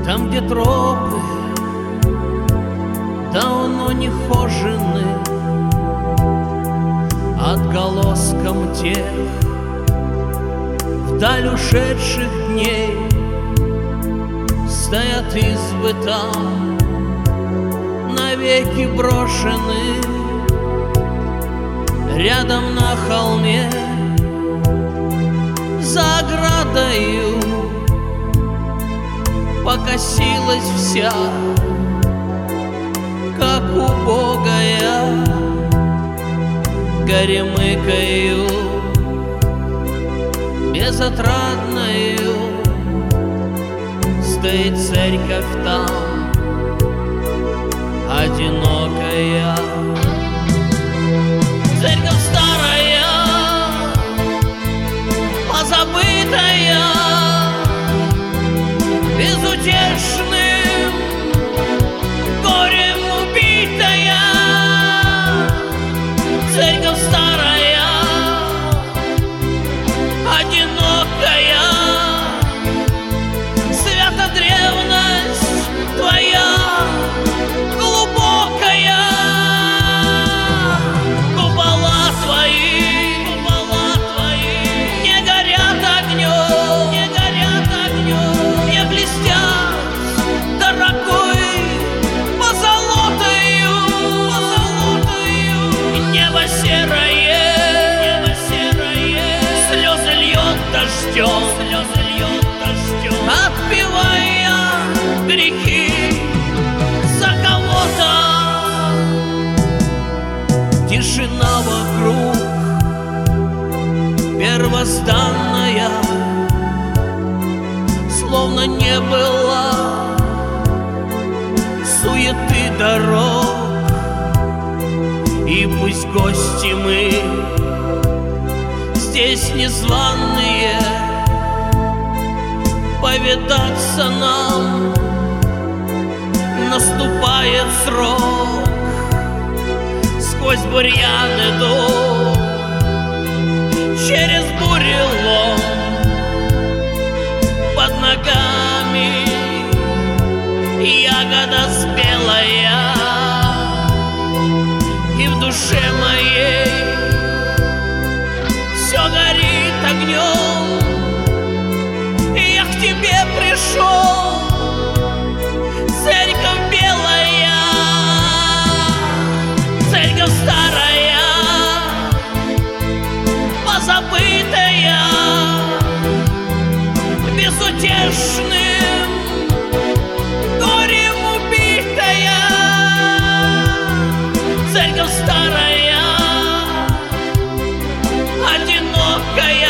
Там, где тропы давно не хожены, отголоском тех вдаль ушедших дней, стоят избы там, навеки брошены. Рядом на холме за оградою покосилась вся, как убогая, горемыкою безотрадною. Стоит церковь там, одинокая. Церковь старая, позабытая, безутешным горем убитая. Церковь старая, одинокая, свята древность твоя глубокая. Купола твои не горят огнем, не блестят дорогой позолотою. Небо серое, слезы льет дождем, отпевая грехи за кого-то. Тишина вокруг первозданная, словно не было суеты дорог. И пусть гости мы здесь незваные, повидаться нам наступает срок. Сквозь бурьян иду, через бурелом, под ногами ягода спелая, и в душе моей все горит огнем. И я к тебе пришел, церковь белая, церковь старая, позабытая, безутешным горем убитая. Церковь старая, одинокая,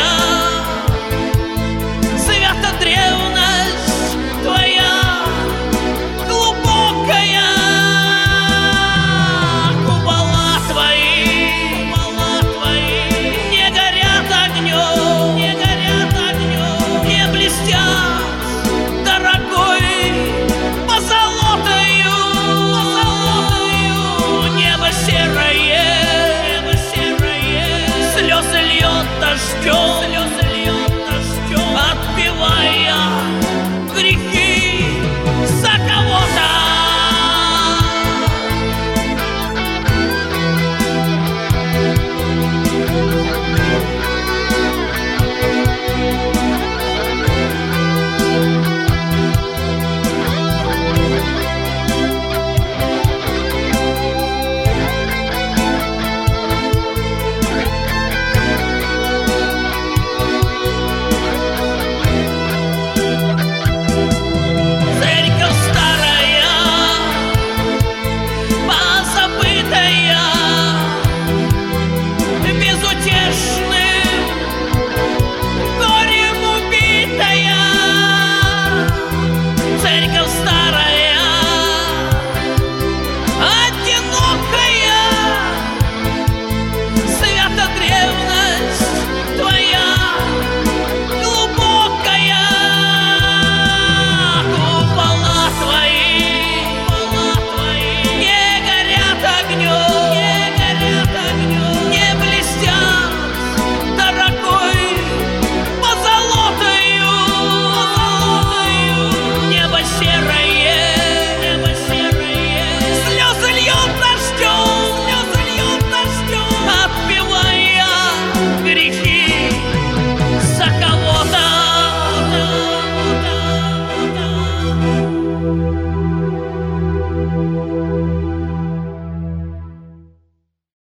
свята древность твоя глубокая. Купола твои не горят огнем, не блестят дорогой позолотою. Небо серое, слезы льет дождем.